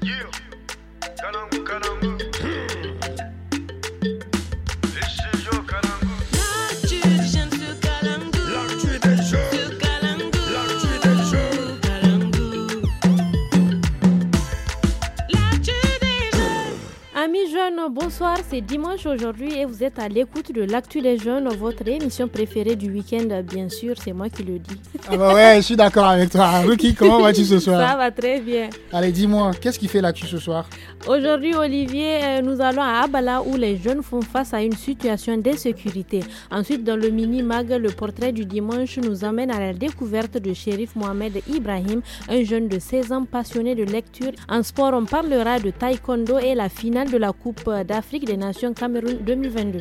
Amis jeunes, bonsoir, c'est dimanche aujourd'hui et vous êtes à l'écoute de l'Actu les Jeunes, votre émission préférée du week-end, bien sûr, c'est moi qui le dis. Ah bah ouais, je suis d'accord avec toi. Ruki, comment vas-tu ce soir? Ça va très bien. Allez, dis-moi, qu'est-ce qui fait l'actu ce soir? Aujourd'hui, Olivier, nous allons à Abala où les jeunes font face à une situation d'insécurité. Ensuite, dans le mini-mag, le portrait du dimanche nous emmène à la découverte de Chérif Mohamed Ibrahim, un jeune de 16 ans passionné de lecture. En sport, on parlera de taekwondo et la finale de la Coupe d'Afrique des Nations Cameroun 2022.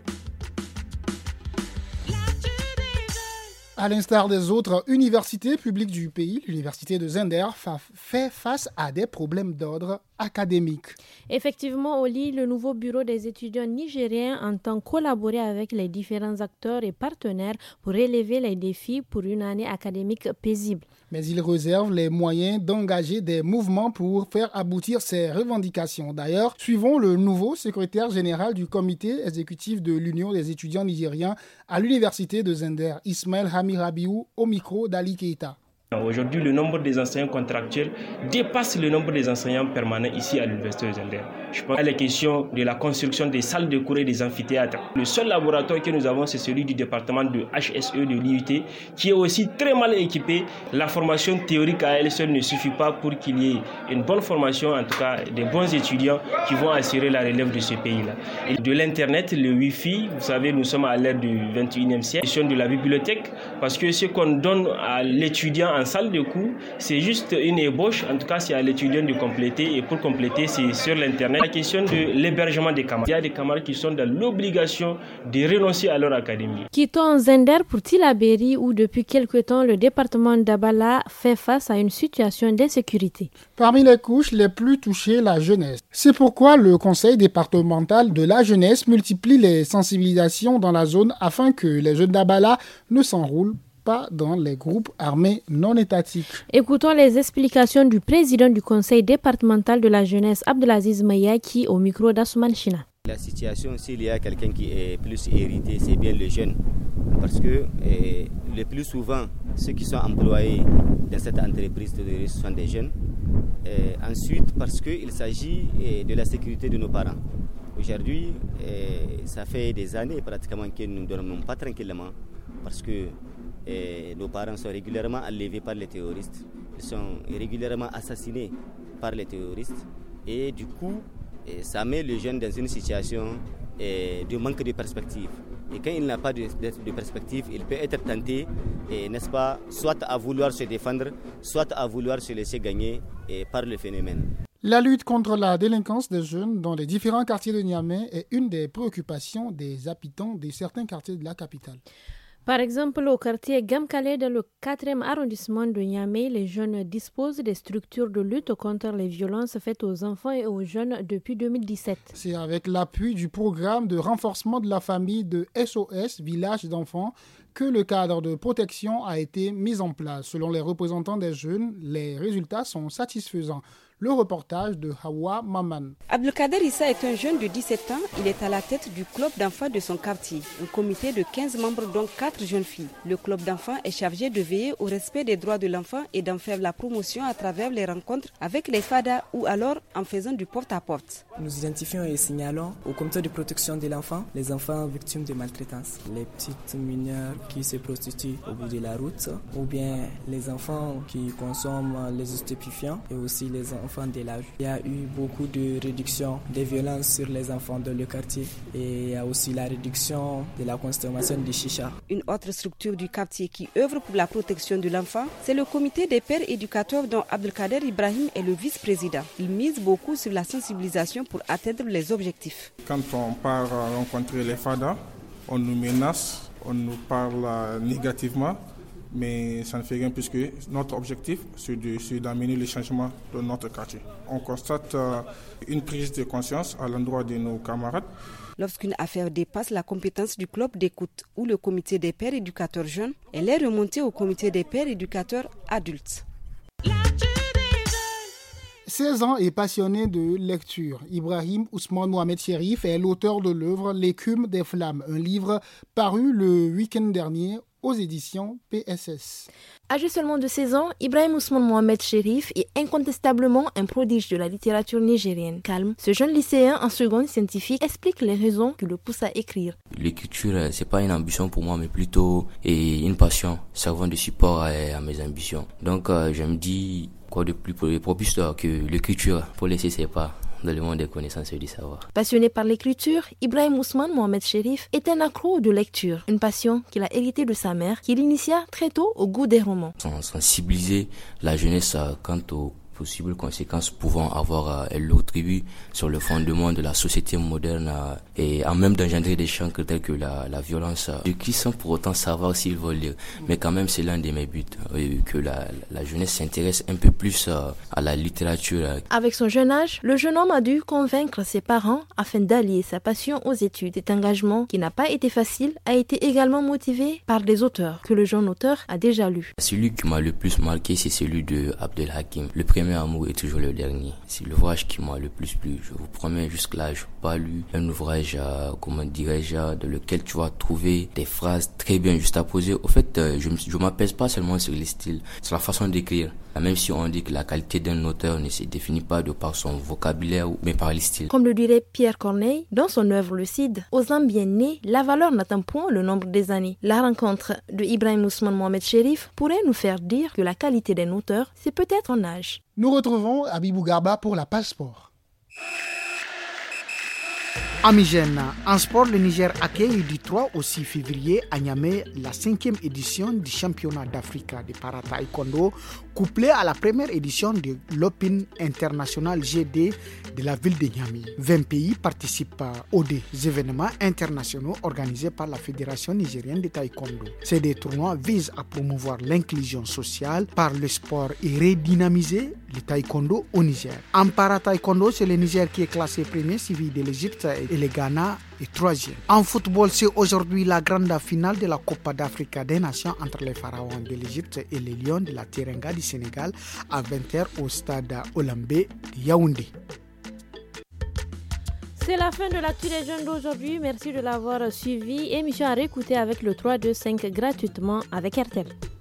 À l'instar des autres universités publiques du pays, l'université de Zender fait face à des problèmes d'ordre académique. Effectivement, Oli, le nouveau bureau des étudiants nigériens entend collaborer avec les différents acteurs et partenaires pour relever les défis pour une année académique paisible. Mais il réserve les moyens d'engager des mouvements pour faire aboutir ces revendications. D'ailleurs, suivons le nouveau secrétaire général du comité exécutif de l'Union des étudiants nigériens à l'université de Zender, Ismaël Hamirabiou, au micro d'Ali Keita. Aujourd'hui, le nombre des enseignants contractuels dépasse le nombre des enseignants permanents ici à l'université de Zender. Je pense à la question de la construction des salles de cours et des amphithéâtres. Le seul laboratoire que nous avons, c'est celui du département de HSE de l'IUT, qui est aussi très mal équipé. La formation théorique à elle seule ne suffit pas pour qu'il y ait une bonne formation, en tout cas des bons étudiants qui vont assurer la relève de ce pays-là. Et de l'Internet, le Wi-Fi, vous savez, nous sommes à l'ère du 21e siècle. La question de la bibliothèque, parce que ce qu'on donne à l'étudiant en salle de cours, c'est juste une ébauche. En tout cas, c'est à l'étudiant de compléter. Et pour compléter, c'est sur l'Internet. La question de l'hébergement des camarades. Il y a des camarades qui sont dans l'obligation de renoncer à leur académie. Quittons Zender pour Tillabéri où depuis quelque temps, le département d'Abala fait face à une situation d'insécurité. Parmi les couches les plus touchées, la jeunesse. C'est pourquoi le conseil départemental de la jeunesse multiplie les sensibilisations dans la zone afin que les jeunes d'Abala ne s'enroulent pas dans les groupes armés non étatiques. Écoutons les explications du président du conseil départemental de la jeunesse, Abdelaziz Mayaki, au micro d'Assoumane China. La situation, s'il y a quelqu'un qui est plus hérité, c'est bien le jeune. Parce que le plus souvent, ceux qui sont employés dans cette entreprise terroriste sont des jeunes. Ensuite, parce qu'il s'agit de la sécurité de nos parents. Aujourd'hui, ça fait des années pratiquement que nous ne dormons pas tranquillement. Parce que nos parents sont régulièrement enlevés par les terroristes. Ils sont régulièrement assassinés par les terroristes. Et du coup, ça met le jeune dans une situation de manque de perspective. Et quand il n'a pas de perspective, il peut être tenté, n'est-ce pas, soit à vouloir se défendre, soit à vouloir se laisser gagner par le phénomène. La lutte contre la délinquance des jeunes dans les différents quartiers de Niamey est une des préoccupations des habitants de certains quartiers de la capitale. Par exemple, au quartier Gamkale, dans le 4e arrondissement de Niamey, les jeunes disposent des structures de lutte contre les violences faites aux enfants et aux jeunes depuis 2017. C'est avec l'appui du programme de renforcement de la famille de SOS Village d'enfants que le cadre de protection a été mis en place. Selon les représentants des jeunes, les résultats sont satisfaisants. Le reportage de Hawa Maman. Abdelkader Issa est un jeune de 17 ans. Il est à la tête du club d'enfants de son quartier. Un comité de 15 membres, dont 4 jeunes filles. Le club d'enfants est chargé de veiller au respect des droits de l'enfant et d'en faire la promotion à travers les rencontres avec les FADA ou alors en faisant du porte-à-porte. Nous identifions et signalons au comité de protection de l'enfant les enfants victimes de maltraitance, les petites mineures qui se prostituent au bout de la route ou bien les enfants qui consomment les stupéfiants et aussi les enfants de l'âge. Il y a eu beaucoup de réduction des violences sur les enfants dans le quartier et il y a aussi la réduction de la consommation de chicha. Une autre structure du quartier qui œuvre pour la protection de l'enfant, c'est le comité des pères éducateurs dont Abdelkader Ibrahim est le vice-président. Il mise beaucoup sur la sensibilisation pour atteindre les objectifs. Quand on part rencontrer les FADA, on nous menace, on nous parle négativement. Mais ça ne fait rien puisque notre objectif, c'est d'amener le changement de notre quartier. On constate une prise de conscience à l'endroit de nos camarades. Lorsqu'une affaire dépasse la compétence du club d'écoute ou le comité des pères éducateurs jeunes, elle est remontée au comité des pères éducateurs adultes. 16 ans et passionné de lecture. Ibrahim Ousmane Mohamed Cherif est l'auteur de l'œuvre L'écume des flammes, un livre paru le week-end dernier aux éditions PSS. Âgé seulement de 16 ans, Ibrahim Ousmane Mohamed Cherif est incontestablement un prodige de la littérature nigérienne. Calme, ce jeune lycéen en seconde scientifique explique les raisons qui le poussent à écrire. L'écriture, c'est pas une ambition pour moi, mais plutôt une passion servant de support à mes ambitions. Donc, je me dis, quoi de plus propice que l'écriture pour laisser ses pas dans le monde des connaissances et du savoir. Passionné par l'écriture, Ibrahim Ousmane Mohamed Cherif est un accro de lecture, une passion qu'il a héritée de sa mère, qui l'initia très tôt au goût des romans. Sensibiliser la jeunesse quant aux possibles conséquences pouvant avoir l'autre tribu sur le fondement de la société moderne et en même d'engendrer des chancres tels que la violence, qui sans pour autant savoir s'ils veulent lire. Mais quand même, c'est l'un de mes buts, que la jeunesse s'intéresse un peu plus à la littérature. Avec son jeune âge, le jeune homme a dû convaincre ses parents afin d'allier sa passion aux études. Cet engagement, qui n'a pas été facile, a été également motivé par des auteurs que le jeune auteur a déjà lus. Celui qui m'a le plus marqué, c'est celui de Abdel Hakim. Le premier amour est toujours le dernier. C'est l'ouvrage qui m'a le plus plu. Je vous promets, jusque-là, je n'ai pas lu un ouvrage, dans lequel tu vas trouver des phrases très bien juste à poser. Au fait, je ne m'apaise pas seulement sur les styles, sur la façon d'écrire. Même si on dit que la qualité d'un auteur ne se définit pas de par son vocabulaire, mais par les styles. Comme le dirait Pierre Corneille, dans son œuvre Le Cid, aux âmes bien nées, la valeur n'atteint point le nombre des années. La rencontre de Ibrahim Ousmane Mohamed Cherif pourrait nous faire dire que la qualité d'un auteur, c'est peut-être un âge. Nous retrouvons Abibou Garba pour la page sport. Amis jeunes, en sport, le Niger accueille du 3 au 6 février à Niamey la 5e édition du championnat d'Afrique de para-taekwondo, couplée à la première édition de l'Open International GD de la ville de Niamey. 20 pays participent aux événements internationaux organisés par la Fédération nigérienne de taekwondo. Ces deux tournois visent à promouvoir l'inclusion sociale par le sport et redynamiser le taekwondo au Niger. En para-taekwondo, c'est le Niger qui est classé premier, suivi de l'Égypte et le Ghana est troisième. En football, c'est aujourd'hui la grande finale de la Copa d'Afrique des Nations entre les Pharaons de l'Égypte et les Lions de la Teranga du Sénégal à 20h au stade Olambé de Yaoundé. C'est la fin de l'actu des jeunes d'aujourd'hui. Merci de l'avoir suivi. Émission à réécouter avec le 325 gratuitement avec RTL.